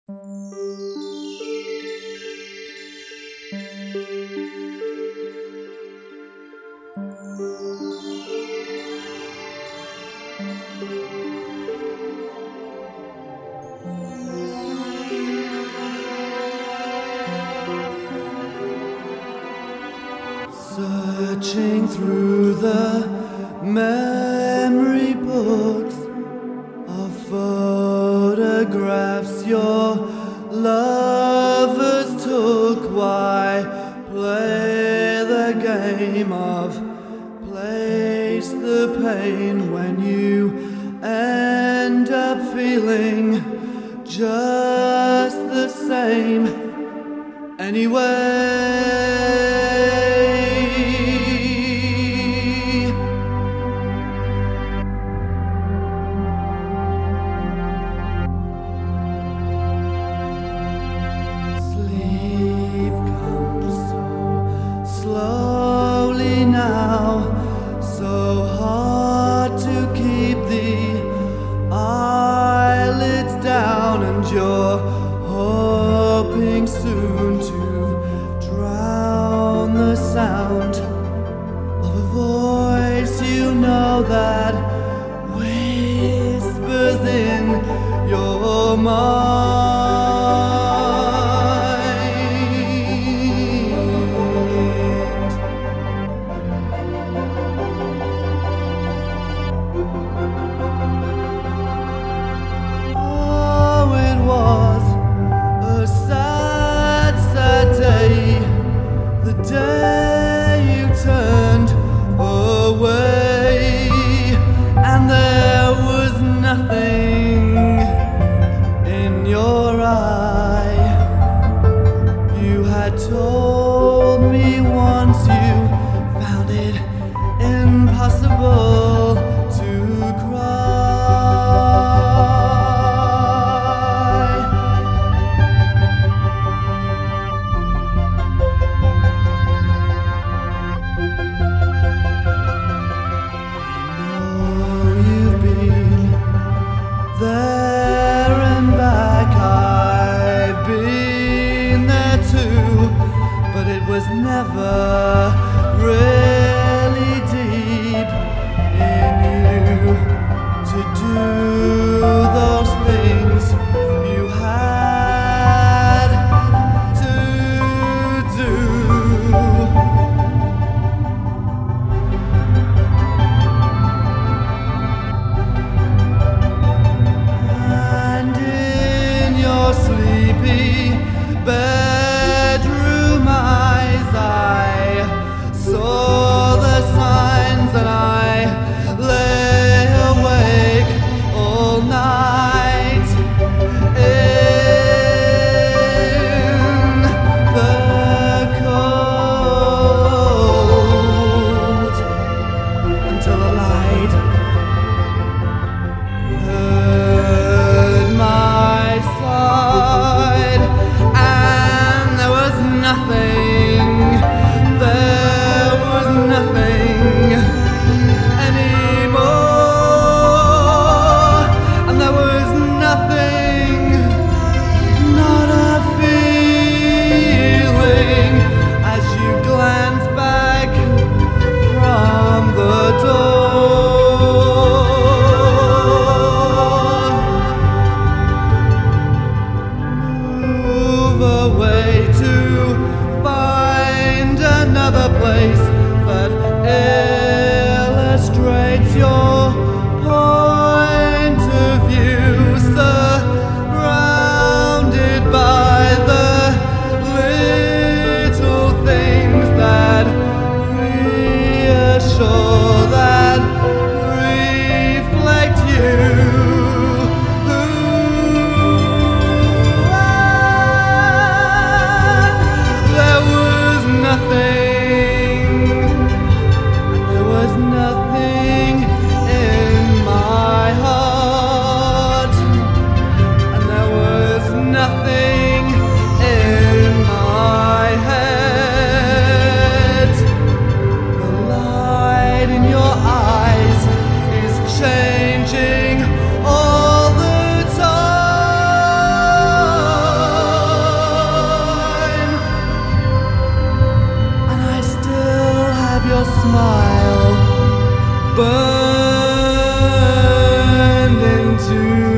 Searching through the memory books of photographs your lovers took, why play the game of place the pain when you end up feeling just the same anyway? Slowly now, so hard to keep the eyelids down, and you're hoping soon to drown the sound of a voice you know that whispers in your mind. Day you turned away, and there was nothing in your eye. You had told me once you found it impossible to cry. There and back, I've been there too, but it was never really deep in you to do those things you had to do. Sleepy bedroom eyes, I saw the signs, and I lay awake all night in the cold until the light heard my side, and there was nothing anymore, and there was nothing, not a feeling, as you glance back from the door. Move away to find another place that illustrates your point of view, surrounded by the little things that reassure, that reflect you. There was nothing to